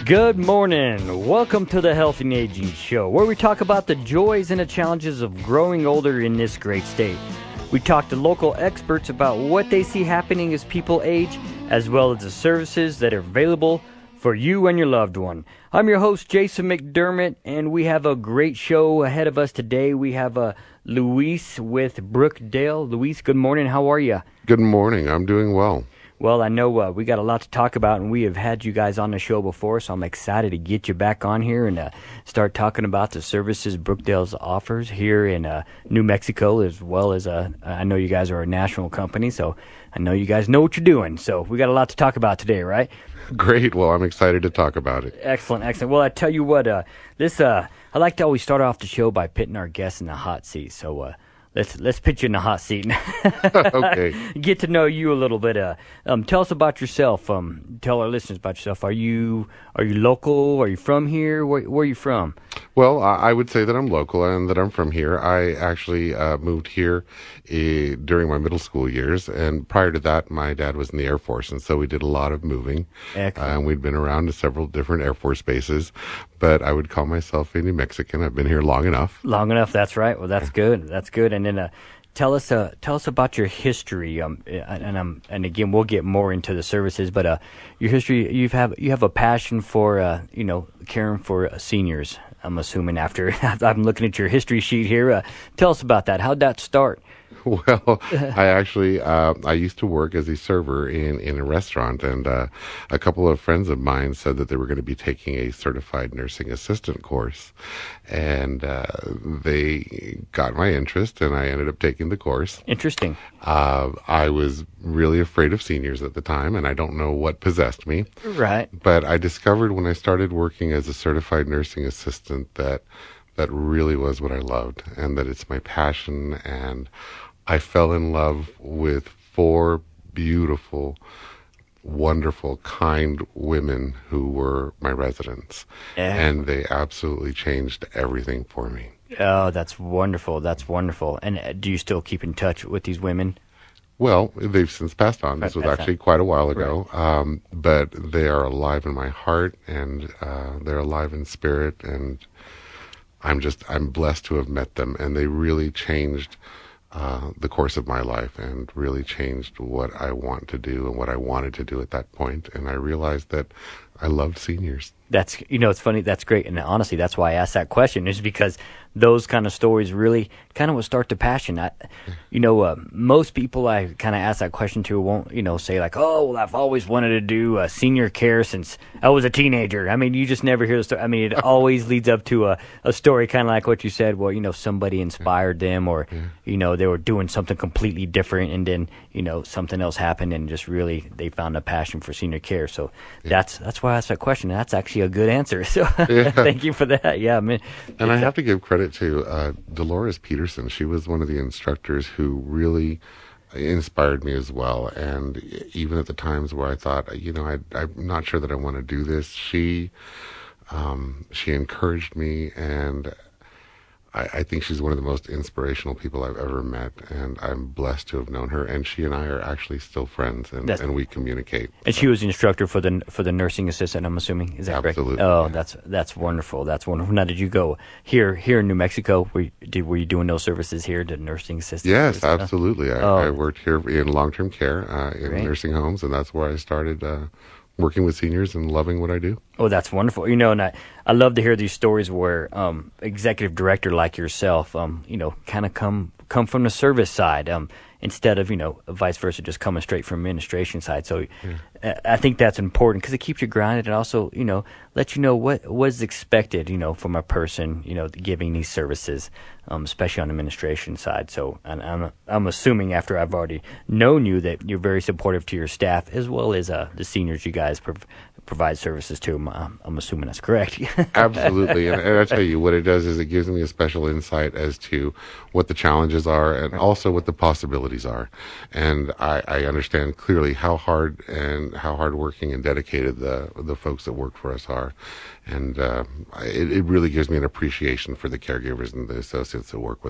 Good morning. Welcome to the Healthy and Aging Show, where we talk about the joys and the challenges of growing older in this great state. We talk to local experts about what they see happening as people age, as well as the services that are available for you and your loved one. I'm your host, Jason McDermott, and we have a great show ahead of us today. We have Luis with Brookdale. Luis, good morning. How are you? Good morning. I'm doing well. Well, I know we got a lot to talk about, and we have had you guys on the show before, so I'm excited to get you back on here and start talking about the services Brookdale's offers here in New Mexico, as well as I know you guys are a national company, so I know you guys know what you're doing. So we got a lot to talk about today, right? Great. Well, I'm excited to talk about it. Excellent, excellent. Well, I tell you what, I like to always start off the show by putting our guests in the hot seat, so Let's put you in the hot seat. Okay. Get to know you a little bit. Tell us about yourself. Tell our listeners about yourself. Are you local? Are you from here? Where are you from? Well, I would say that I'm local and that I'm from here. I actually moved here during my middle school years, and prior to that, my dad was in the Air Force, and so we did a lot of moving. Excellent. And we'd been around to several different Air Force bases, but I would call myself a New Mexican. I've been here long enough. Long enough. That's right. Well, that's good. That's good. And then tell us about your history. And again, we'll get more into the services, but your history. You have a passion for caring for seniors. I'm assuming after I'm looking at your history sheet here. Tell us about that. How'd that start? Well, I used to work as a server in a restaurant, and a couple of friends of mine said that they were going to be taking a certified nursing assistant course, and they got my interest, and I ended up taking the course. Interesting. I was really afraid of seniors at the time, and I don't know what possessed me. Right. But I discovered when I started working as a certified nursing assistant that really was what I loved, and that it's my passion. And I fell in love with 4 beautiful, wonderful, kind women who were my residents. And they absolutely changed everything for me. Oh, that's wonderful. That's wonderful. And do you still keep in touch with these women? Well, they've since passed on. This was actually quite a while ago. Right. But they are alive in my heart, and they're alive in spirit, and I'm blessed to have met them, and they really changed the course of my life and really changed what I want to do and what I wanted to do at that point. And I realized that I loved seniors. That's, it's funny. That's great. And honestly, that's why I asked that question, is because those kind of stories really kind of will start the passion. Most people I kind of ask that question to won't, say like, oh, well, I've always wanted to do senior care since I was a teenager. I mean, you just never hear the story. I mean, it always leads up to a story kind of like what you said. Well, somebody inspired them, or, they were doing something completely different, and then, something else happened, and just really they found a passion for senior care. So that's why I asked that question. That's actually a good answer. So thank you for that. Yeah, man. And I have to give credit to Dolores Peterson. She was one of the instructors who really inspired me as well. And even at the times where I thought, I'm not sure that I want to do this, she encouraged me, and I think she's one of the most inspirational people I've ever met, and I'm blessed to have known her. And she and I are actually still friends, and we communicate. And she was the instructor for the nursing assistant, I'm assuming. Is that correct? Absolutely. Oh, that's wonderful. That's wonderful. Now, did you go here in New Mexico? Were you doing those services here, the nursing assistant? Yes, absolutely. I worked here in long-term care in nursing homes, and that's where I started working with seniors and loving what I do. Oh, that's wonderful. And I love to hear these stories where executive director like yourself, kind of come from the service side, instead of, vice versa, just coming straight from administration side. So I think that's important because it keeps you grounded, and also, lets you know what is expected, from a person, giving these services, especially on the administration side. So I'm assuming, after I've already known you, that you're very supportive to your staff as well as the seniors you guys provide services to. I'm assuming that's correct. Absolutely. And I tell you, what it does is it gives me a special insight as to what the challenges are and also what the possibilities are. And I understand clearly how hardworking and dedicated the folks that work for us are. And it really gives me an appreciation for the caregivers and the associates that work with us.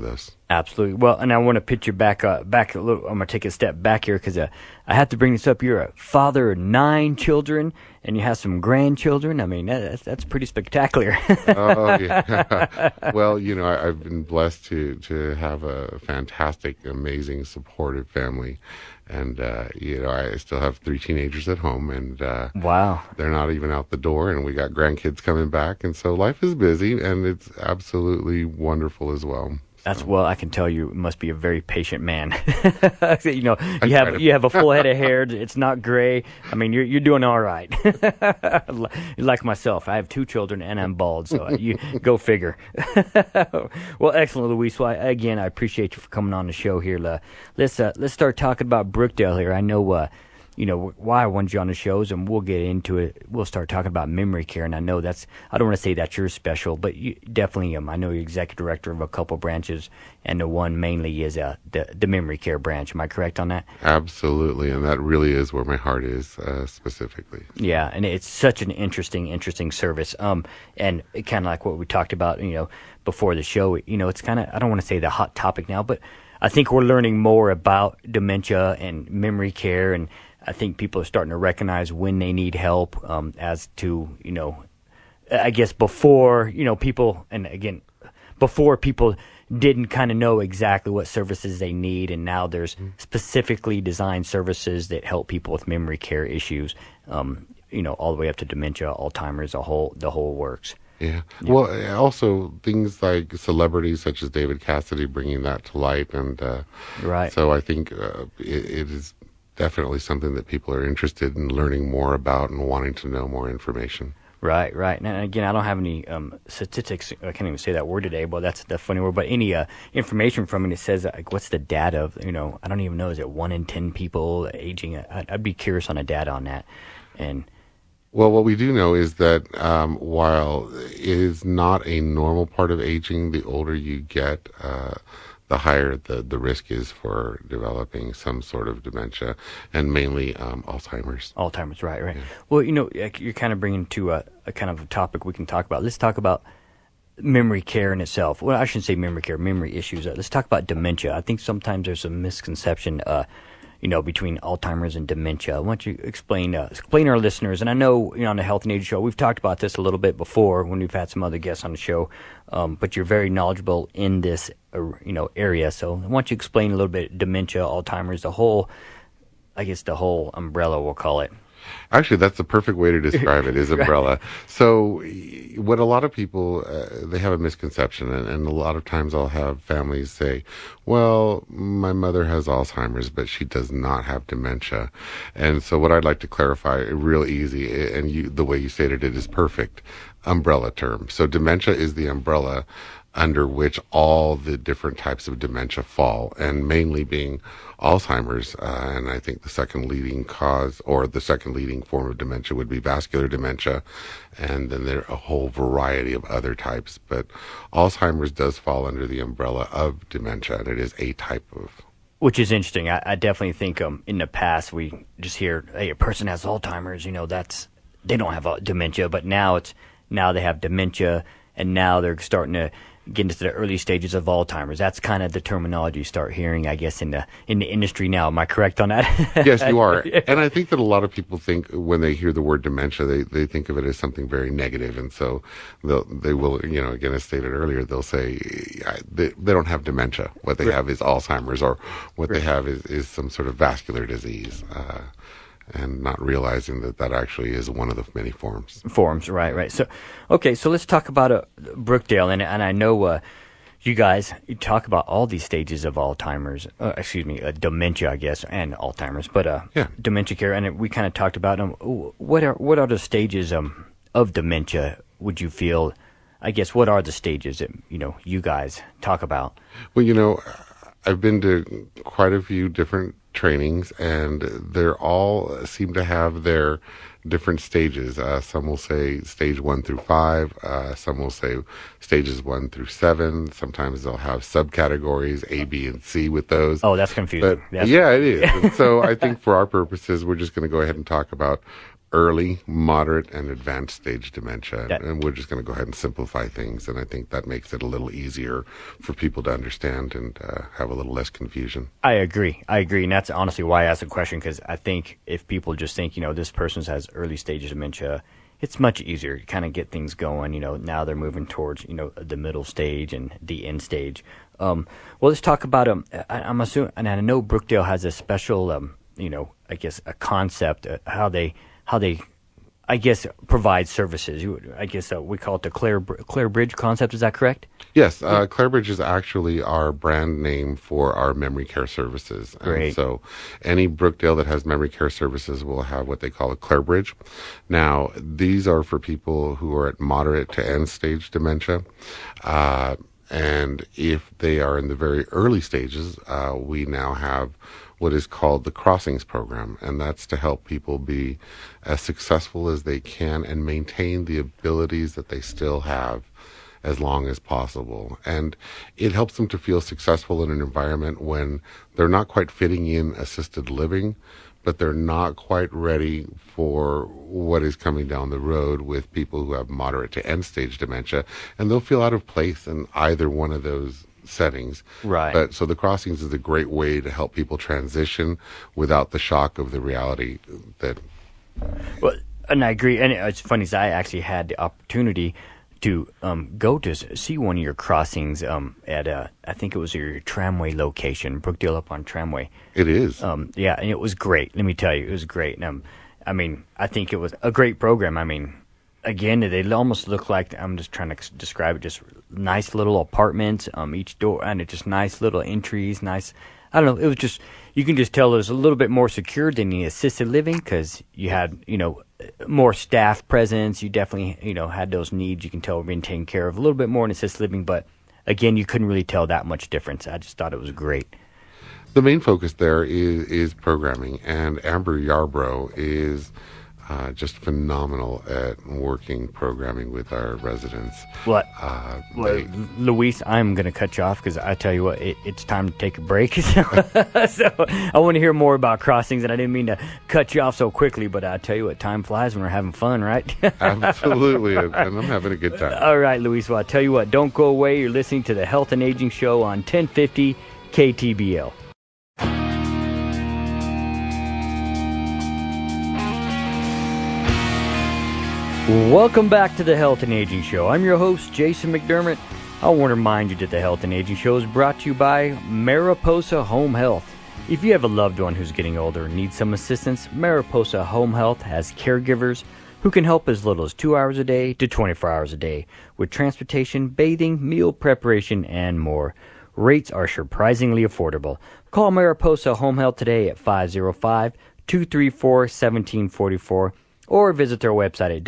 Absolutely. Well, and I want to pitch you back a little. I'm gonna take a step back here because I have to bring this up. You're a father of 9 children, and you have some grandchildren. I mean, that's pretty spectacular. Oh yeah. Well, I've been blessed to have a fantastic, amazing, supportive family, and I still have 3 teenagers at home, and Wow. they're not even out the door, and we got grandkids coming back, and so life is busy, and it's absolutely wonderful as well. Well, I can tell you must be a very patient man. You have a full head of hair. It's not gray. I mean, you're doing all right. Like myself, I have 2 children and I'm bald, so you go figure. Well, excellent, Luis. Well, again, I appreciate you for coming on the show here. Let's start talking about Brookdale here. I know. Why I wanted you on the shows, and we'll get into it. We'll start talking about memory care, and I know I don't want to say that's your special, but you definitely, I know you're executive director of a couple branches, and the one mainly is the memory care branch. Am I correct on that? Absolutely, and that really is where my heart is, specifically. Yeah, and it's such an interesting service. And kind of like what we talked about, before the show, it's kind of, I don't want to say the hot topic now, but I think we're learning more about dementia and memory care, and I think people are starting to recognize when they need help, as to, I guess before, before people didn't kind of know exactly what services they need, and now there's specifically designed services that help people with memory care issues, all the way up to dementia, Alzheimer's, the whole works. Yeah. Well, also things like celebrities such as David Cassidy bringing that to light, and right. So I think it is definitely something that people are interested in learning more about and wanting to know more information. Right. And again, I don't have any statistics. I can't even say that word today, but that's the funny word. But any information from it, it says, like, what's the data of, I don't even know, is it 1 in 10 people aging? I'd be curious on the data on that. And well, what we do know is that while it is not a normal part of aging, the older you get, the higher the risk is for developing some sort of dementia, and mainly Alzheimer's. Alzheimer's, right. Yeah. Well, you're kind of bringing to a kind of a topic we can talk about. Let's talk about memory care in itself. Well, I shouldn't say memory care, memory issues. Let's talk about dementia. I think sometimes there's a misconception, between Alzheimer's and dementia. Why don't you explain our listeners, and I know, on the Health and Age Show, we've talked about this a little bit before when we've had some other guests on the show, but you're very knowledgeable in this, area. So why don't you explain a little bit dementia, Alzheimer's, the whole umbrella, we'll call it. Actually, that's the perfect way to describe it, is umbrella. Right. So what a lot of people, they have a misconception, and a lot of times I'll have families say, well, my mother has Alzheimer's, but she does not have dementia. And so what I'd like to clarify, real easy, and the way you stated it is perfect, umbrella term. So dementia is the umbrella under which all the different types of dementia fall, and mainly being Alzheimer's, and I think the second leading cause, or the second leading form of dementia, would be vascular dementia, and then there are a whole variety of other types, but Alzheimer's does fall under the umbrella of dementia, and it is a type of. Which is interesting. I definitely think in the past we just hear, hey, a person has Alzheimer's, they don't have dementia, but now they have dementia, and now they're starting to get into the early stages of Alzheimer's. That's kind of the terminology you start hearing, I guess, in the industry now. Am I correct on that? Yes, you are. And I think that a lot of people think when they hear the word dementia, they think of it as something very negative, and so they will, again, as stated earlier, they'll say they don't have dementia. What they have is Alzheimer's, or what they have is some sort of vascular disease. And not realizing that actually is one of the many forms. Right. So, okay, so let's talk about Brookdale, and I know you talk about all these stages of Alzheimer's, dementia, I guess, and Alzheimer's, but dementia care, and we kind of talked about them. What are the stages of dementia? Would you feel? I guess what are the stages that you guys talk about? Well, I've been to quite a few different trainings, and they're all seem to have their different stages. Some will say stage 1 through 5. Some will say stages 1 through 7. Sometimes they'll have subcategories A, B, and C with those. Oh, that's confusing. But, yeah, it is. And so I think for our purposes, we're just going to go ahead and talk about early, moderate, and advanced stage dementia. And we're just going to go ahead and simplify things. And I think that makes it a little easier for people to understand and have a little less confusion. I agree. And that's honestly why I asked the question, because I think if people just think, this person has early stage dementia, it's much easier to kind of get things going. Now they're moving towards, the middle stage and the end stage. Well, let's talk about, I'm assuming, and I know Brookdale has a special, I guess a concept, how they, I guess, provide services. I guess we call it the Clare Bridge concept. Is that correct? Yes. Clare Bridge is actually our brand name for our memory care services. Great. And so any Brookdale that has memory care services will have what they call a Clare Bridge. Now, these are for people who are at moderate to end stage dementia. And if they are in the very early stages, we now have what is called the Crossings program, and that's to help people be as successful as they can and maintain the abilities that they still have as long as possible. And it helps them to feel successful in an environment when they're not quite fitting in assisted living, but they're not quite ready for what is coming down the road with people who have moderate to end stage dementia, and they'll feel out of place in either one of those settings. Right. But so the Crossings is a great way to help people transition without the shock of the reality that. Well, and I agree. And it's funny, is I actually had the opportunity to go to see one of your Crossings at I think it was your Tramway location, Brookdale up on Tramway. It is. Yeah, and it was great. Let me tell you, it was great. And I think it was a great program. Again, they almost look like, I'm just trying to describe it, just nice little apartments, each door, and it's just nice little entries, nice, I don't know, it was just, you can just tell it was a little bit more secure than the assisted living, because you had, more staff presence, you definitely, had those needs, you can tell were being taken care of, a little bit more in assisted living, but again, you couldn't really tell that much difference. I just thought it was great. The main focus there is programming, and Amber Yarbrough is just phenomenal at working programming with our residents. Well, Luis, I'm going to cut you off because I tell you what, it's time to take a break. So I want to hear more about Crossings, and I didn't mean to cut you off so quickly, but I tell you what, time flies when we're having fun, right? Absolutely, and I'm having a good time. All right, Luis, well, I tell you what, don't go away. You're listening to the Health and Aging Show on 1050 KTBL. Welcome back to the Health and Aging Show. I'm your host, Jason McDermott. I want to remind you that the Health and Aging Show is brought to you by Mariposa Home Health. If you have a loved one who's getting older and needs some assistance, Mariposa Home Health has caregivers who can help as little as 2 hours a day to 24 hours a day with transportation, bathing, meal preparation, and more. Rates are surprisingly affordable. Call Mariposa Home Health today at 505-234-1744. or visit their website at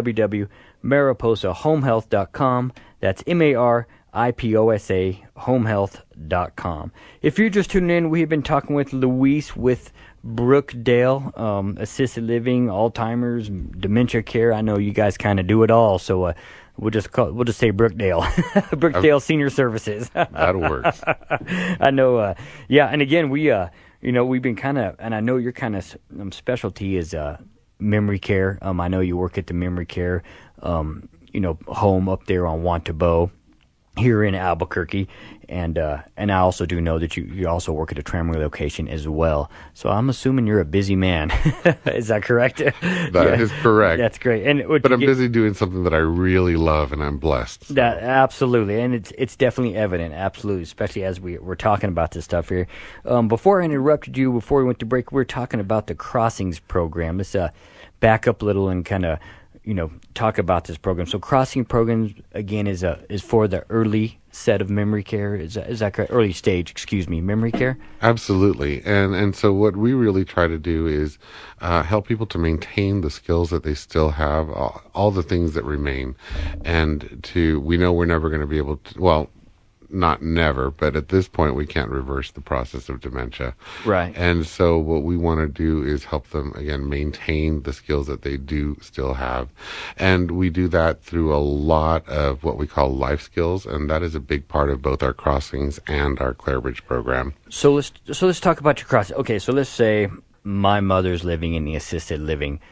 www.mariposahomehealth.com. That's MARIPOSA homehealth.com. If you're just tuning in, we have been talking with Luis with Brookdale, assisted living, Alzheimer's, dementia care. I know you guys kind of do it all, so we'll just say Brookdale, Brookdale Senior Services. That works. I know. Yeah, and again, we've been kind of, and I know your kind of specialty is memory care. I know you work at the memory care, home up there on Wantabeau here in Albuquerque, and I also do know that you also work at a Tramway location as well. So I'm assuming you're a busy man. Is that correct? That is correct. That's great. But I'm busy doing something that I really love, and I'm blessed. So. That absolutely, and it's definitely evident, absolutely, especially as we're talking about this stuff here. Before I interrupted you, before we went to break, we were talking about the Crossings program. Let's back up a little and kind of talk about this program. So Crossing programs again is for the early set of memory care. Is that correct? Early stage, memory care. Absolutely, and so what we really try to do is help people to maintain the skills that they still have, all the things that remain, and we know we're never going to be able to. Well, not never, but at this point we can't reverse the process of dementia. Right. And so what we want to do is help them, again, maintain the skills that they do still have. And we do that through a lot of what we call life skills, and that is a big part of both our Crossings and our Clare Bridge program. So let's talk about your Crossings. Okay, so let's say my mother's living in the assisted living.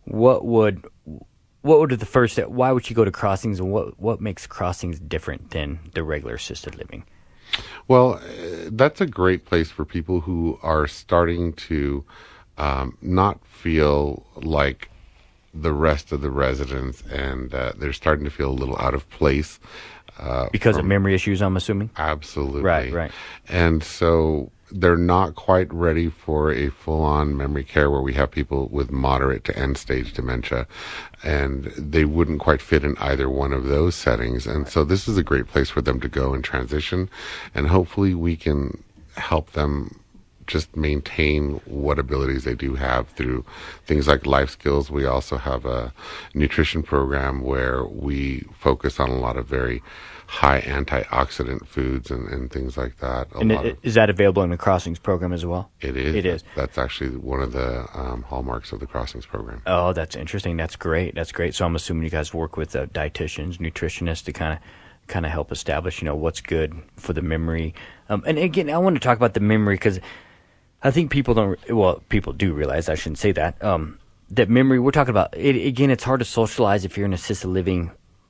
what would the first step? Why would you go to Crossings, and what makes Crossings different than the regular assisted living? Well, that's a great place for people who are starting to not feel like the rest of the residents, and they're starting to feel a little out of place. Because of memory issues, I'm assuming? Absolutely. Right. And so they're not quite ready for a full-on memory care where we have people with moderate to end-stage dementia, and they wouldn't quite fit in either one of those settings. And so this is a great place for them to go and transition, and hopefully we can help them just maintain what abilities they do have through things like life skills. We also have a nutrition program where we focus on a lot of very high antioxidant foods and things like that. Is that available in the Crossings program as well? It is. It is. That's actually one of the hallmarks of the Crossings program. Oh, that's interesting. That's great. So I'm assuming you guys work with dietitians, nutritionists to kind of help establish, what's good for the memory. And again, I want to talk about the memory because I think people do realize, I shouldn't say that, that memory, we're talking about, again, it's hard to socialize if you're in assisted living,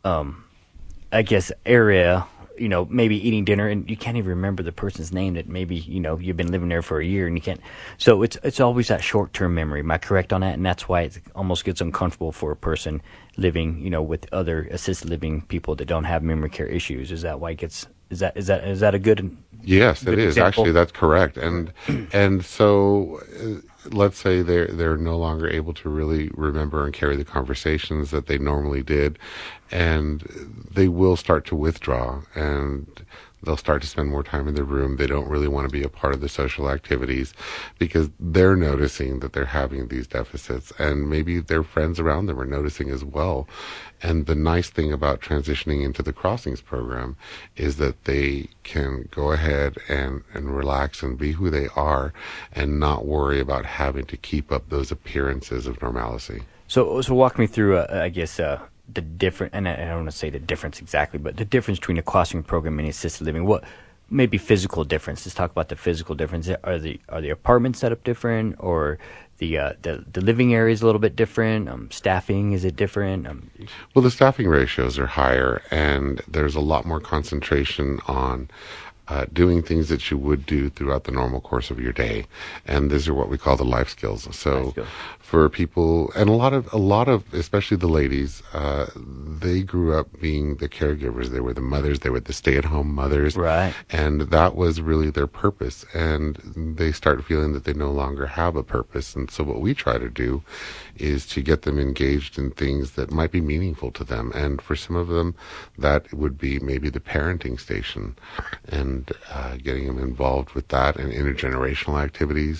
area, maybe eating dinner and you can't even remember the person's name that maybe, you've been living there for a year and you can't. So it's always that short-term memory. Am I correct on that? And that's why it almost gets uncomfortable for a person living, with other assisted living people that don't have memory care issues. Is that why it gets, is that a good? Yes, good it is. example? Actually, that's correct. And so let's say they're no longer able to really remember and carry the conversations that they normally did, and they will start to withdraw, and they'll start to spend more time in their room. They don't really want to be a part of the social activities because they're noticing that they're having these deficits, and maybe their friends around them are noticing as well. And the nice thing about transitioning into the Crossings program is that they can go ahead and relax and be who they are and not worry about having to keep up those appearances of normalcy. So walk me through, the different, and I don't want to say the difference exactly, but the difference between a Crossing program and assisted living. What maybe physical difference? Let's talk about the physical difference. Are the apartments set up different, or the living area is a little bit different? Staffing, is it different? Well, the staffing ratios are higher, and there's a lot more concentration on doing things that you would do throughout the normal course of your day, and these are what we call the life skills. So, for people, and a lot of, especially the ladies, they grew up being the caregivers. They were the mothers. They were the stay-at-home mothers, right? And that was really their purpose. And they start feeling that they no longer have a purpose. And so, what we try to do is to get them engaged in things that might be meaningful to them. And for some of them, that would be maybe the parenting station, and getting them involved with that and intergenerational activities.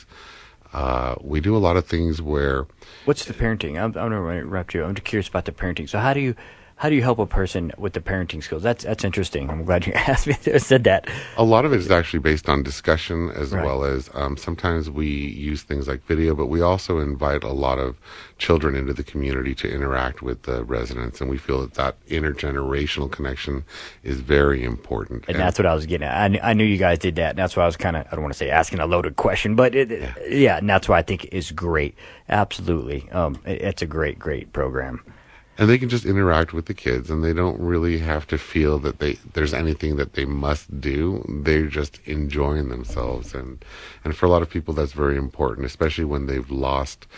We do a lot of things where... What's the parenting? I'm going to interrupt you. I'm just curious about the parenting. So how do you help a person with the parenting skills? That's interesting. I'm glad you asked me said that. A lot of it is actually based on discussion, as well as sometimes we use things like video, but we also invite a lot of children into the community to interact with the residents, and we feel that intergenerational connection is very important. And that's what I was getting at. I knew you guys did that, and that's why I was kind of, I don't want to say asking a loaded question, but and that's why I think it's great. Absolutely. It's a great program. And they can just interact with the kids, and they don't really have to feel that there's anything that they must do. They're just enjoying themselves, and for a lot of people that's very important, especially when they've lost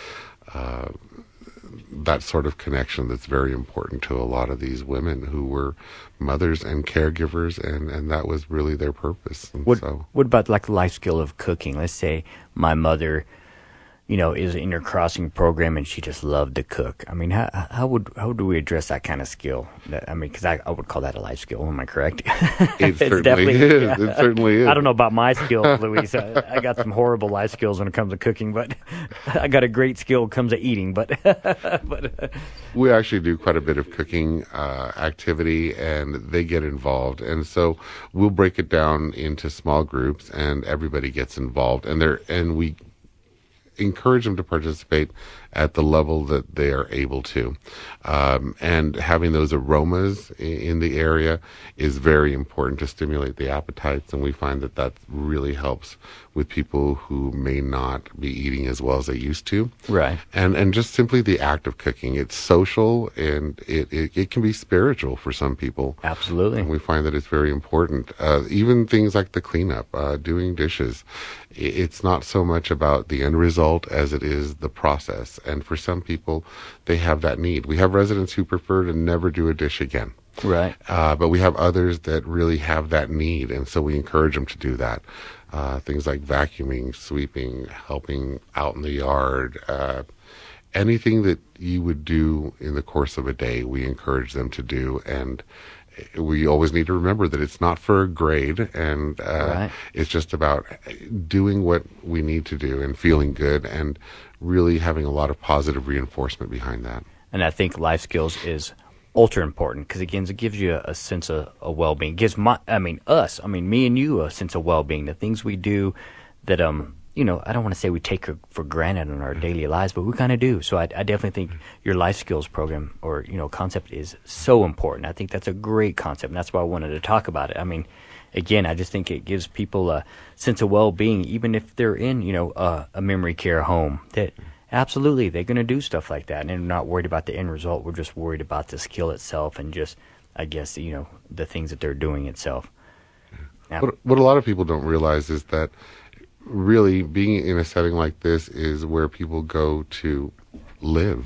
that sort of connection that's very important to a lot of these women who were mothers and caregivers, and that was really their purpose. What about like the life skill of cooking? Let's say my mother, is in her Crossing program and she just loved to cook. I mean, how do we address that kind of skill? Because I would call that a life skill. Am I correct? It certainly is. Yeah. It certainly is. I don't know about my skills, Luis. I got some horrible life skills when it comes to cooking, but I got a great skill when it comes to eating. But we actually do quite a bit of cooking activity, and they get involved. And so we'll break it down into small groups, and everybody gets involved. encourage them to participate at the level that they are able to. And having those aromas in the area is very important to stimulate the appetites, and we find that that really helps with people who may not be eating as well as they used to. Right. And just simply the act of cooking. It's social, and it can be spiritual for some people. Absolutely. And we find that it's very important. Even things like the cleanup, doing dishes. It's not so much about the end result as it is the process. And for some people, they have that need. We have residents who prefer to never do a dish again. Right. But we have others that really have that need, and so we encourage them to do that. Things like vacuuming, sweeping, helping out in the yard, anything that you would do in the course of a day, we encourage them to do. And we always need to remember that it's not for a grade, and Right. It's just about doing what we need to do and feeling good, and really having a lot of positive reinforcement behind that. And I think life skills is ultra important because, again, it gives you a sense of well-being. It gives me and you a sense of well-being. The things we do that, I don't want to say we take for granted in our daily lives, but we kind of do. So I definitely think your life skills program or, concept is so important. I think that's a great concept, and that's why I wanted to talk about it. I mean, again, I just think it gives people a sense of well-being, even if they're in, a memory care home, that absolutely they're going to do stuff like that. And they're not worried about the end result. We're just worried about the skill itself and just, I guess, the things that they're doing itself. Now, What a lot of people don't realize is that really being in a setting like this is where people go to live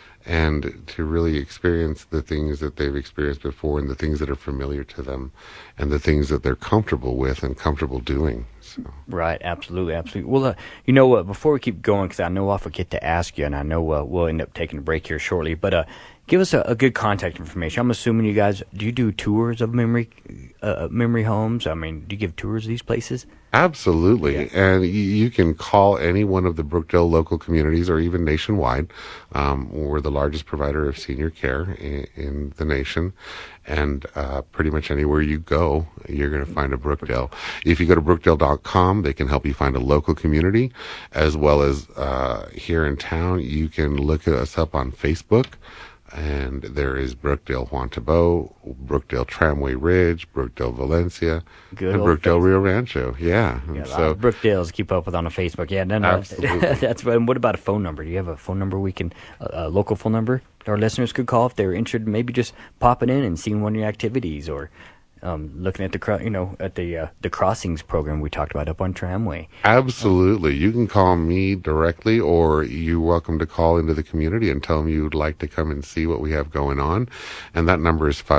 and to really experience the things that they've experienced before, and the things that are familiar to them, and the things that they're comfortable with and comfortable doing. So. Right, absolutely. Well, before we keep going, because I know I'll forget to ask you, and I know we'll end up taking a break here shortly, but give us a good contact information. I'm assuming you guys, do you do tours of memory homes? I mean, do you give tours of these places? Absolutely. Yeah. And you can call any one of the Brookdale local communities, or even nationwide. We're the largest provider of senior care in the nation. And pretty much anywhere you go, you're going to find a Brookdale. If you go to brookdale.com, they can help you find a local community, as well as here in town. You can look us up on Facebook. And there is Brookdale Juan Tabo, Brookdale Tramway Ridge, Brookdale Valencia, and Brookdale Rio Rancho. Yeah. So Brookdales keep up with on the Facebook. Yeah, no. Absolutely. That's. And what about a phone number? Do you have a phone number we can, a local phone number our listeners could call if they're interested? Maybe just popping in and seeing one of your activities, or looking at the crossings program we talked about up on Tramway. Absolutely. You can call me directly, or you're welcome to call into the community and tell them you'd like to come and see what we have going on. And that number is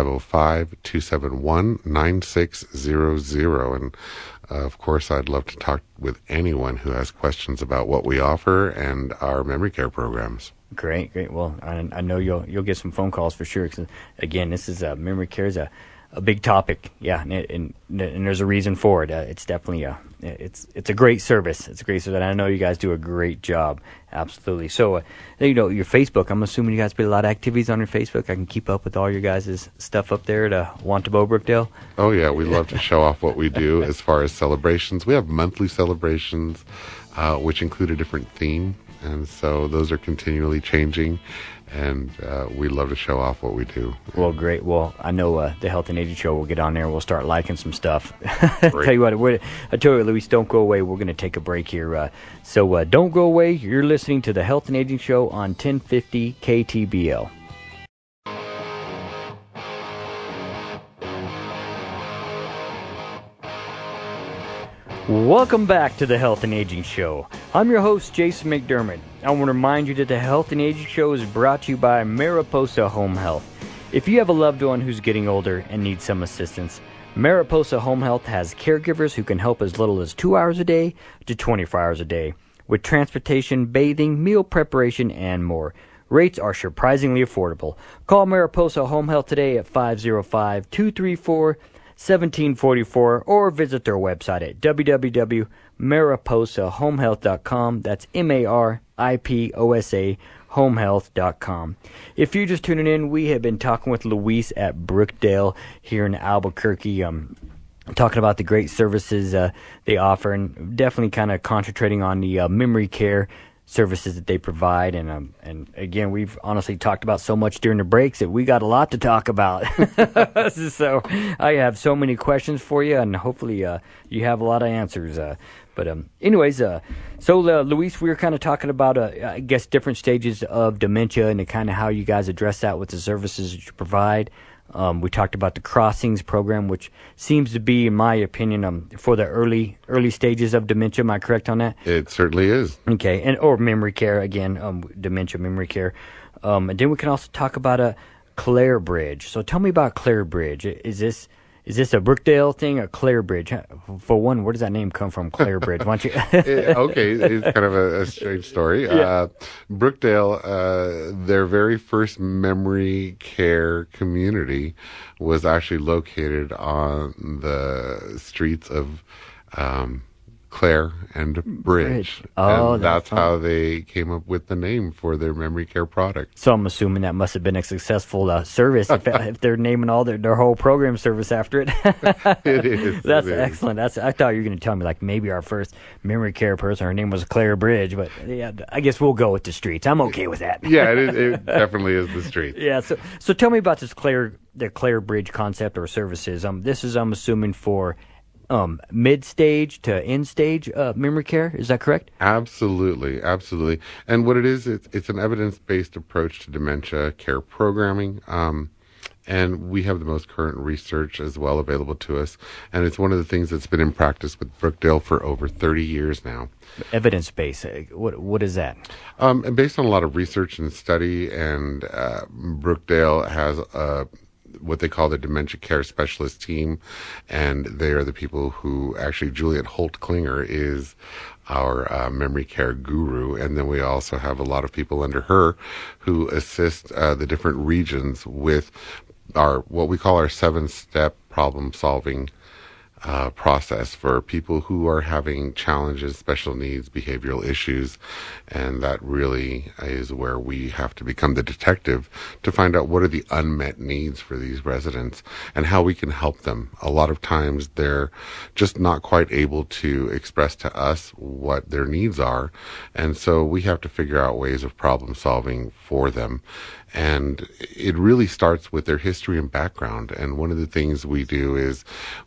505-271-9600. And of course, I'd love to talk with anyone who has questions about what we offer and our memory care programs. Great. Well, I know you'll get some phone calls for sure. 'Cause, again, this is memory care is a big topic, yeah, and there's a reason for it. It's definitely it's a great service. It's a great service, and I know you guys do a great job. Absolutely. So, your Facebook. I'm assuming you guys put a lot of activities on your Facebook. I can keep up with all your guys' stuff up there at Want to Bo Brookdale. Oh yeah, we love to show off what we do as far as celebrations. We have monthly celebrations, which include a different theme, and so those are continually changing. And we love to show off what we do. Well, great. Well, I know the Health and Aging Show will get on there. We'll start liking some stuff. Tell you what, I told you, Luis, don't go away. We're going to take a break here. So don't go away. You're listening to the Health and Aging Show on 1050 KTBL. Welcome back to the Health and Aging Show. I'm your host, Jason McDermott. I want to remind you that the Health and Aging Show is brought to you by Mariposa Home Health. If you have a loved one who's getting older and needs some assistance, Mariposa Home Health has caregivers who can help as little as 2 hours a day to 24 hours a day, with transportation, bathing, meal preparation, and more. Rates are surprisingly affordable. Call Mariposa Home Health today at 505-234-1744 or visit their website at www.mariposahomehealth.com. That's MARIPOSA homehealth.com. If you're just tuning in, we have been talking with Luis at Brookdale here in Albuquerque, talking about the great services they offer, and definitely kind of concentrating on the memory care services that they provide. And again, we've honestly talked about so much during the breaks that we got a lot to talk about. So I have so many questions for you, and hopefully you have a lot of answers. But anyways, so Luis, we were kind of talking about, I guess, different stages of dementia and kind of how you guys address that with the services that you provide. We talked about the Crossings program, which seems to be, in my opinion, for the early stages of dementia. Am I correct on that? It certainly is. Okay, and or memory care again, dementia memory care, and then we can also talk about Clare Bridge. So tell me about Clare Bridge. Is this a Brookdale thing or Clare Bridge? For one, where does that name come from, Clare Bridge? Why don't you? Okay, it's kind of a strange story. Yeah. Brookdale, their very first memory care community was actually located on the streets of Clare and Bridge. Oh, and that's how they came up with the name for their memory care product. So I'm assuming that must have been a successful service if they're naming all their whole program service after it. It is. That's excellent. I thought you were going to tell me like maybe our first memory care person, her name was Clare Bridge, but yeah, I guess we'll go with the streets. I'm okay with that. Yeah, it definitely is the streets. Yeah. So tell me about this the Clare Bridge concept or services. This is, I'm assuming, for mid-stage to end-stage memory care. Is that correct? Absolutely. And what it is, it's an evidence-based approach to dementia care programming. And we have the most current research as well available to us. And it's one of the things that's been in practice with Brookdale for over 30 years now. Evidence-based. What is that? And based on a lot of research and study, and Brookdale has what they call the dementia care specialist team, and they are the people who actually, Juliet Holt Klinger is our memory care guru, and then we also have a lot of people under her who assist the different regions with what we call our 7-step problem solving process for people who are having challenges, special needs, behavioral issues. And that really is where we have to become the detective to find out what are the unmet needs for these residents and how we can help them. A lot of times they're just not quite able to express to us what their needs are. And so we have to figure out ways of problem solving for them. And it really starts with their history and background. And one of the things we do is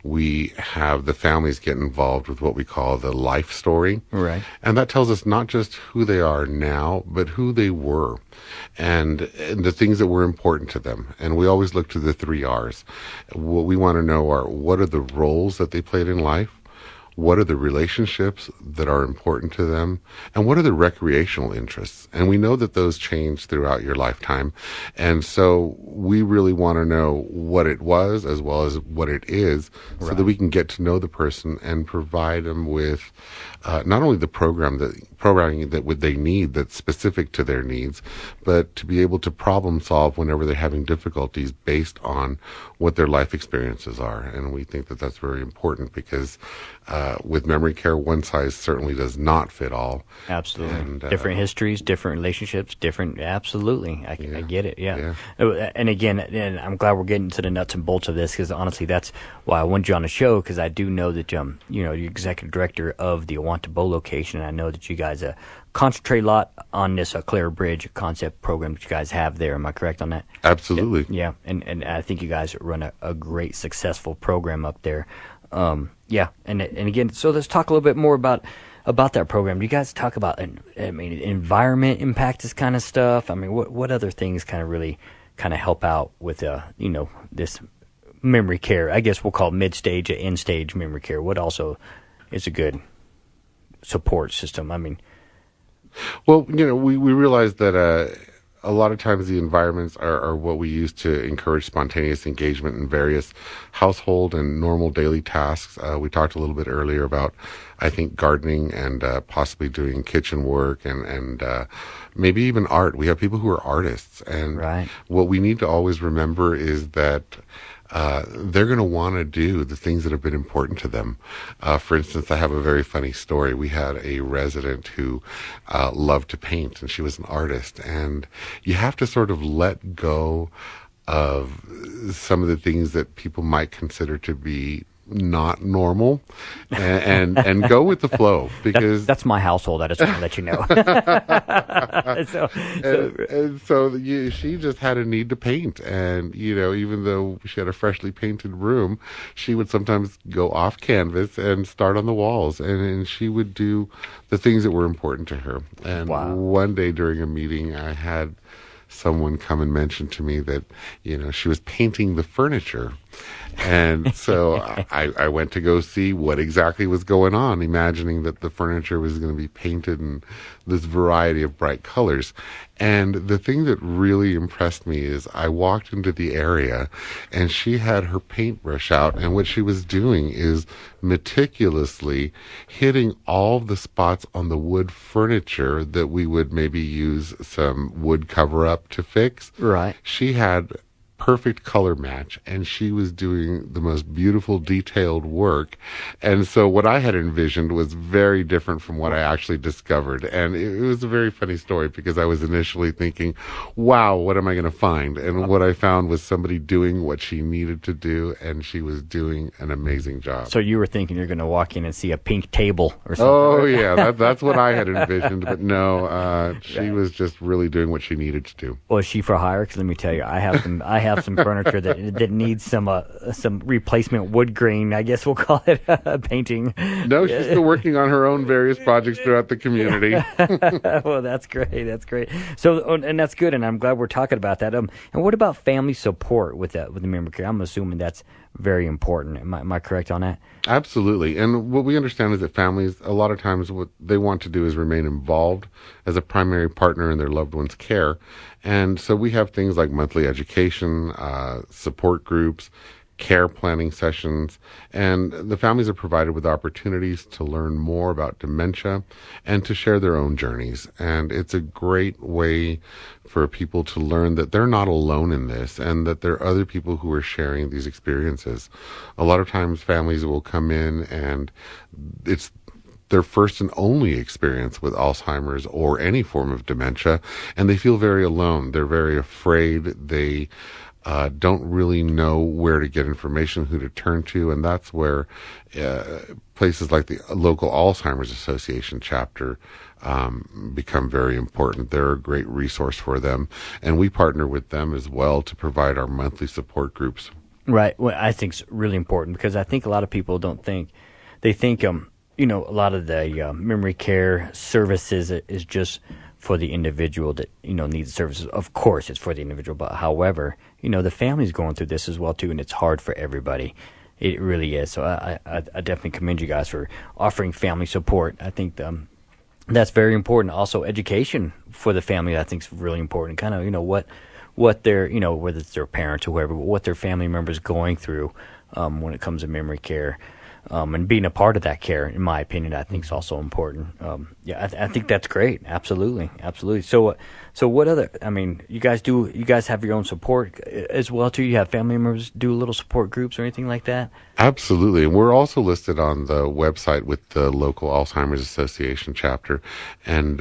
we have the families get involved with what we call the life story. Right. And that tells us not just who they are now, but who they were and the things that were important to them. And we always look to the 3 R's. What we want to know are, what are the roles that they played in life? What are the relationships that are important to them? And what are the recreational interests? And we know that those change throughout your lifetime. And so we really want to know what it was as well as what it is, so that we can get to know the person and provide them with not only the programming that they need that's specific to their needs, but to be able to problem solve whenever they're having difficulties based on what their life experiences are. And we think that that's very important because with memory care, one size certainly does not fit all. Absolutely. And, different histories, different relationships, absolutely. I get it, yeah. And again, and I'm glad we're getting to the nuts and bolts of this, because honestly, that's why I wanted you on the show, because I do know that, you're executive director of the Awantabo location, and I know that you guys concentrate a lot on this Clare Bridge concept program that you guys have there. Am I correct on that? Absolutely. Yeah, and I think you guys run a great, successful program up there. And again, so let's talk a little bit more about that program. Do you guys talk about, environment impact, this kind of stuff? I mean, what other things kind of really kind of help out with, this memory care? I guess we'll call mid-stage or end-stage memory care. What also is a good support system? I mean, well, we realize that a lot of times the environments are what we use to encourage spontaneous engagement in various household and normal daily tasks. We talked a little bit earlier about, I think, gardening and possibly doing kitchen work and maybe even art. We have people who are artists. And right. What we need to always remember is that they're going to want to do the things that have been important to them. For instance, I have a very funny story. We had a resident who loved to paint, and she was an artist. And you have to sort of let go of some of the things that people might consider to be not normal, and go with the flow, because that's my household. I just want to let you know. She just had a need to paint, and even though she had a freshly painted room, she would sometimes go off canvas and start on the walls, and she would do the things that were important to her. And one day during a meeting, I had someone come and mention to me that she was painting the furniture. And so I went to go see what exactly was going on, imagining that the furniture was going to be painted in this variety of bright colors. And the thing that really impressed me is I walked into the area and she had her paintbrush out, and what she was doing is meticulously hitting all the spots on the wood furniture that we would maybe use some wood cover up to fix. Right. She had perfect color match, and she was doing the most beautiful detailed work. And so what I had envisioned was very different from what I actually discovered. And it was a very funny story, because I was initially thinking, wow, what am I going to find? And what I found was somebody doing what she needed to do, and she was doing an amazing job. So you were thinking you're going to walk in and see a pink table or something. Oh, yeah, that's what I had envisioned. But no, she was just really doing what she needed to do. Well, is she for hire? Because let me tell you, I have some furniture that needs some replacement wood grain, I guess we'll call it, painting. No, she's still working on her own various projects throughout the community. Well, that's great. So, and that's good, and I'm glad we're talking about that. And what about family support with the memory care? I'm assuming that's very important. Am I correct on that? Absolutely. And what we understand is that families, a lot of times what they want to do is remain involved as a primary partner in their loved one's care. And so we have things like monthly education, support groups, care planning sessions, and the families are provided with opportunities to learn more about dementia and to share their own journeys. And it's a great way for people to learn that they're not alone in this, and that there are other people who are sharing these experiences. A lot of times families will come in and it's their first and only experience with Alzheimer's or any form of dementia, and they feel very alone. They're very afraid. They don't really know where to get information, who to turn to, and that's where places like the local Alzheimer's Association chapter become very important. They're a great resource for them, and we partner with them as well to provide our monthly support groups. Right. Well, I think it's really important, because I think a lot of people think a lot of the memory care services is just for the individual that, needs services. Of course, it's for the individual, but however, the family's going through this as well too, and it's hard for everybody. It really is. So I definitely commend you guys for offering family support. I think that's very important. Also, education for the family, I think, is really important. Kind of, what their, whether it's their parents or whoever, what their family members going through when it comes to memory care. And being a part of that care, in my opinion, I think is also important. I think that's great. Absolutely. So what other? I mean, you guys have your own support as well too. You have family members do little support groups or anything like that? Absolutely, and we're also listed on the website with the local Alzheimer's Association chapter, and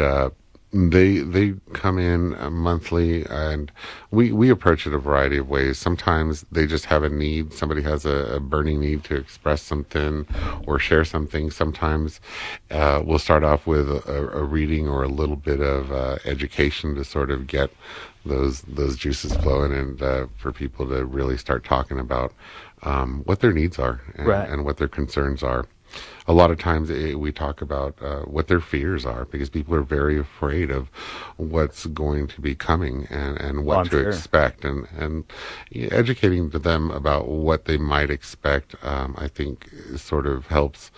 they come in monthly, and we approach it a variety of ways. Sometimes they just have a need. Somebody has a burning need to express something or share something. Sometimes we'll start off with a reading or a little bit of education to sort of get those juices flowing, and for people to really start talking about what their needs are and what their concerns are. A lot of times we talk about what their fears are, because people are very afraid of what's going to be coming and what to expect, and educating to them about what they might expect, I think sort of helps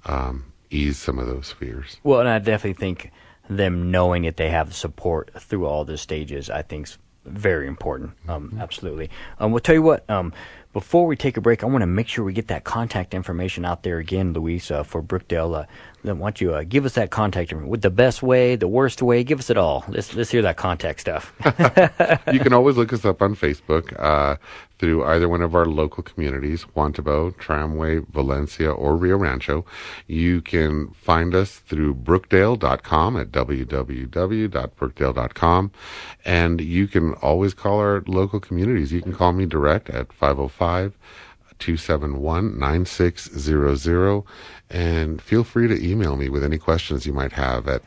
ease some of those fears. Well, and I definitely think them knowing that they have support through all the stages, I think, is very important. Absolutely. We'll tell you what, before we take a break, I want to make sure we get that contact information out there again, Luis, for Brookdale. I want you give us that contact information. With the best way, the worst way, give us it all. Let's hear that contact stuff. You can always look us up on Facebook through either one of our local communities, Juantabo, Tramway, Valencia, or Rio Rancho. You can find us through Brookdale.com at www.brookdale.com. And you can always call our local communities. You can call me direct at 505 271-9600. And feel free to email me with any questions you might have at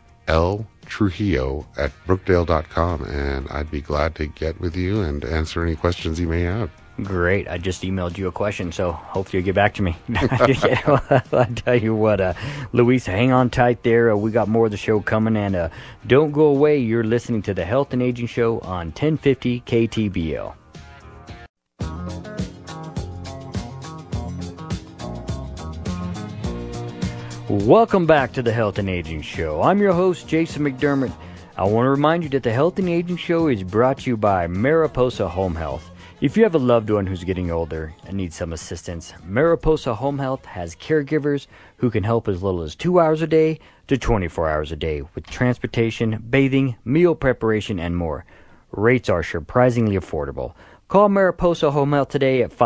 ltrujillo@brookdale.com, and I'd be glad to get with you and answer any questions you may have. Great. I just emailed you a question, so hopefully you'll get back to me. I tell you what, Luis, hang on tight there. We got more of the show coming, and don't go away. You're listening to the Health and Aging Show on 1050 KTBL. Welcome back to the Health and Aging Show. I'm your host, Jason McDermott. I want to remind you that the Health and Aging Show is brought to you by Mariposa Home Health. If you have a loved one who's getting older and needs some assistance, Mariposa Home Health has caregivers who can help as little as 2 hours a day to 24 hours a day with transportation, bathing, meal preparation, and more. Rates are surprisingly affordable. Call Mariposa Home Health today at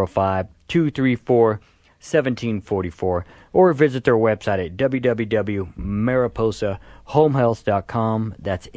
505-234-1744 or visit their website at www.mariposahomehealth.com. That's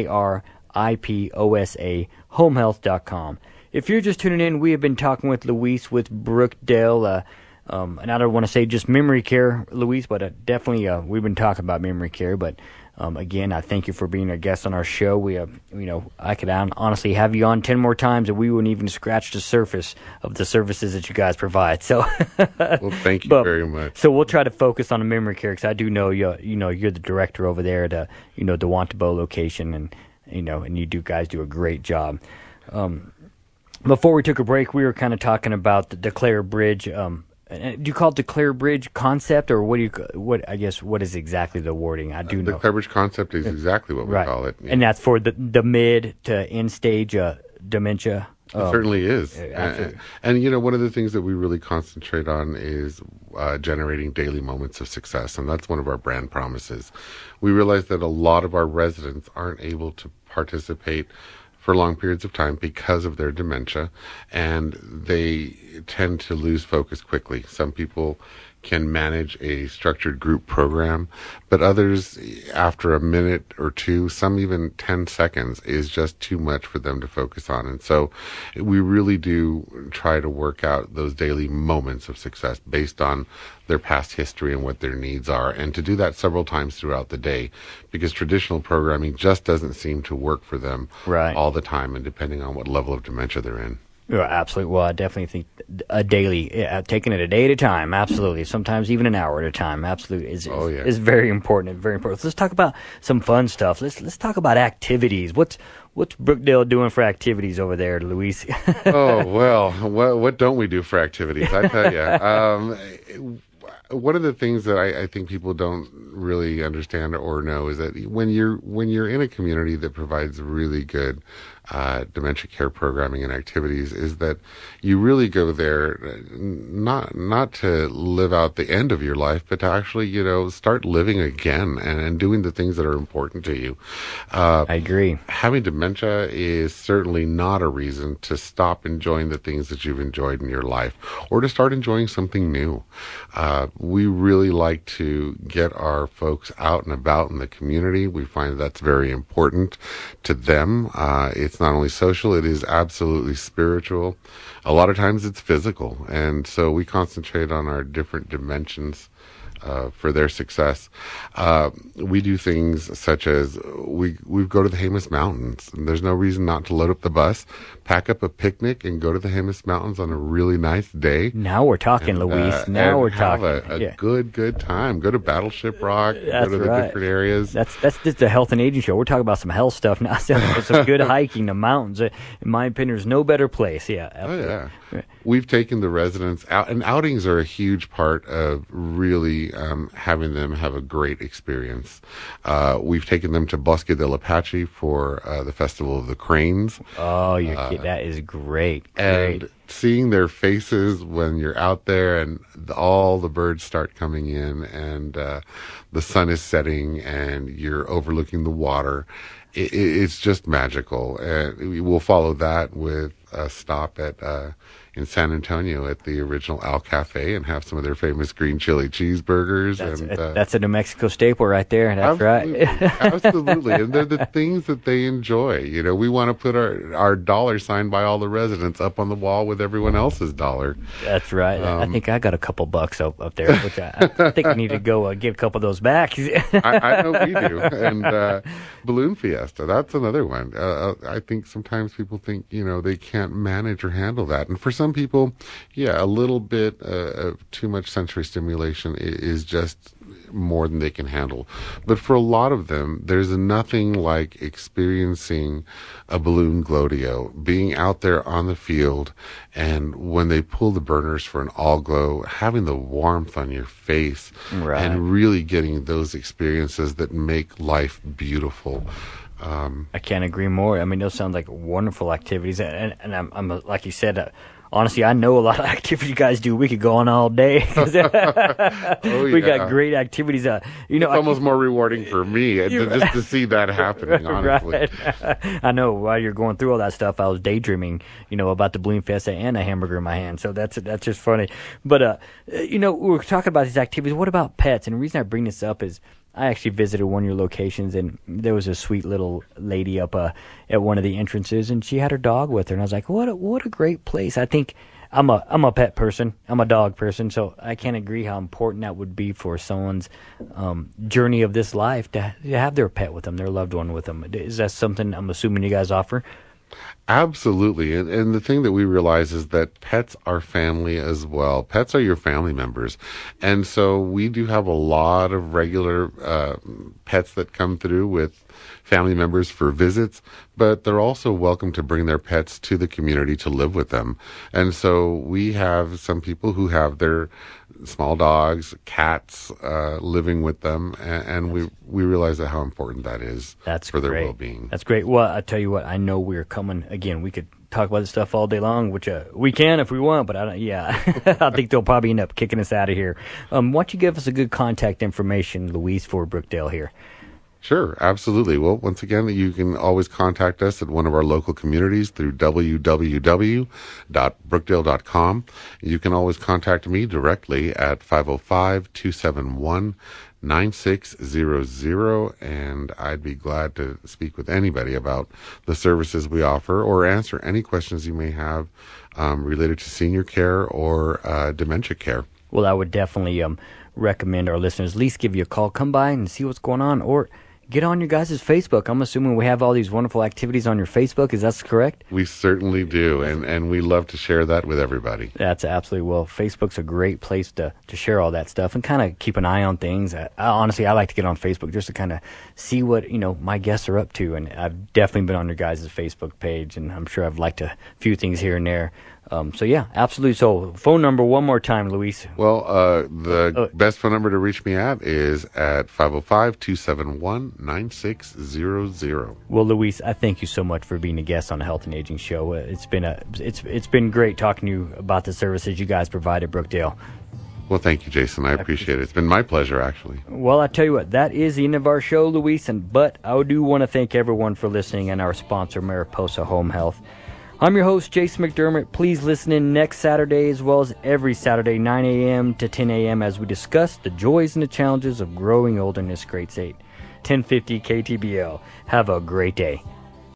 MARIPOSA homehealth.com. If you're just tuning in, we have been talking with Luis with Brookdale, and I don't want to say just memory care, Luis, but definitely we've been talking about memory care. But again, I thank you for being a guest on our show. We, I could honestly have you on 10 more times, and we wouldn't even scratch the surface of the services that you guys provide. So, well, thank you very much. So we'll try to focus on the memory care because I do know you're the director over there at the Wantabo location, and you guys do a great job. Before we took a break, we were kind of talking about the Clare Bridge. Do you call it the Clare Bridge concept, or what is exactly the wording? I do know. The Clare Bridge concept is exactly what we call it. Yeah. And that's for the mid to end stage dementia. It certainly is. And one of the things that we really concentrate on is generating daily moments of success, and that's one of our brand promises. We realize that a lot of our residents aren't able to participate for long periods of time because of their dementia, and they tend to lose focus quickly. Some people can manage a structured group program, but others, after a minute or two, some even 10 seconds, is just too much for them to focus on. And so we really do try to work out those daily moments of success based on their past history and what their needs are, and to do that several times throughout the day, because traditional programming just doesn't seem to work for them all the time, and depending on what level of dementia they're in. Yeah, absolutely. Well, I definitely think a daily, taking it a day at a time, absolutely. Sometimes even an hour at a time, absolutely, is very important. Very important. So let's talk about some fun stuff. Let's talk about activities. What's Brookdale doing for activities over there, Luis? Oh well, what don't we do for activities? I tell you. One of the things that I think people don't really understand or know is that when you're in a community that provides really good dementia care programming and activities, is that you really go there not to live out the end of your life, but to actually start living again and doing the things that are important to you. I agree. Having dementia is certainly not a reason to stop enjoying the things that you've enjoyed in your life, or to start enjoying something new. We really like to get our folks out and about in the community. We find that's very important to them. It's not only social, it is absolutely spiritual. A lot of times it's physical. And so we concentrate on our different dimensions for their success. We do things such as we go to the Jemez Mountains, and there's no reason not to load up the bus, pack up a picnic, and go to the Jemez Mountains on a really nice day. Now we're talking, Luis. Now we're talking. Have a good time. Go to Battleship Rock. That's go to the different areas. That's just the Health and Aging Show. We're talking about some health stuff now. Some good hiking, the mountains. In my opinion, there's no better place. Yeah. Absolutely. Oh yeah. We've taken the residents out, and outings are a huge part of really having them have a great experience. We've taken them to Bosque del Apache for the Festival of the Cranes. Oh, that is great. And seeing their faces when you're out there and all the birds start coming in, and the sun is setting and you're overlooking the water, it's just magical. And we'll follow that with a stop at in San Antonio at the original Al Cafe and have some of their famous green chili cheeseburgers. That's a New Mexico staple right there. That's absolutely, right. Absolutely. And they're the things that they enjoy. You know, we want to put our dollar sign by all the residents up on the wall with everyone else's dollar. That's right. I think I got a couple bucks up there, which I think I need to go get a couple of those back. I know we do. And Balloon Fiesta, that's another one. I think sometimes people think, you know, they can't manage or handle that. And for some people, yeah, a little bit of too much sensory stimulation is just more than they can handle. But for a lot of them, there's nothing like experiencing a balloon glow-to-yo, being out there on the field, and when they pull the burners for an all glow, having the warmth on your face, right, and really getting those experiences that make life beautiful. I can't agree more. I mean, those sound like wonderful activities, and I'm like you said, honestly, I know a lot of activities you guys do. We could go on all day. We got great activities. You know, it's almost more rewarding for me just to see that happening, honestly. Right. I know while you're going through all that stuff, I was daydreaming, you know, about the Balloon Fiesta and a hamburger in my hand. So that's just funny. But, you know, we're talking about these activities. What about pets? And the reason I bring this up is I actually visited one of your locations, and there was a sweet little lady up at one of the entrances, and she had her dog with her, and I was like, what a great place. I think I'm a pet person, I'm a dog person, so I can't agree how important that would be for someone's journey of this life to have their pet with them, their loved one with them. Is that something I'm assuming you guys offer? Absolutely. And the thing that we realize is that pets are family as well. Pets are your family members. And so we do have a lot of regular pets that come through with family members for visits, but they're also welcome to bring their pets to the community to live with them. And so we have some people who have their small dogs, cats, living with them, and we realize that how important that is for their well-being. That's great. Well, I tell you what, I know we're coming again. We could talk about this stuff all day long, which we can if we want, but I think they'll probably end up kicking us out of here. Why don't you give us a good contact information, Luis, for Brookdale here? Sure, absolutely. Well, once again, you can always contact us at one of our local communities through www.brookdale.com. You can always contact me directly at 505-271-9600, and I'd be glad to speak with anybody about the services we offer or answer any questions you may have related to senior care or dementia care. Well, I would definitely recommend our listeners at least give you a call, come by and see what's going on, or get on your guys' Facebook. I'm assuming we have all these wonderful activities on your Facebook. Is that correct? We certainly do, and we love to share that with everybody. That's absolutely, well, Facebook's a great place to share all that stuff and kind of keep an eye on things. Honestly, I like to get on Facebook just to kind of see what, you know, my guests are up to, and I've definitely been on your guys' Facebook page, and I'm sure I've liked a few things here and there. So yeah, absolutely. So phone number one more time, Luis. Well, the best phone number to reach me at is at 505-271-9600. Well, Luis, I thank you so much for being a guest on the Health and Aging Show. It's been great talking to you about the services you guys provide at Brookdale. Well, thank you, Jason. I appreciate it. It's been my pleasure, actually. Well, I tell you what, that is the end of our show, Luis. But I do want to thank everyone for listening and our sponsor, Mariposa Home Health. I'm your host, Jason McDermott. Please listen in next Saturday as well as every Saturday, 9 a.m. to 10 a.m. as we discuss the joys and the challenges of growing old in this great state. 1050 KTBL. Have a great day.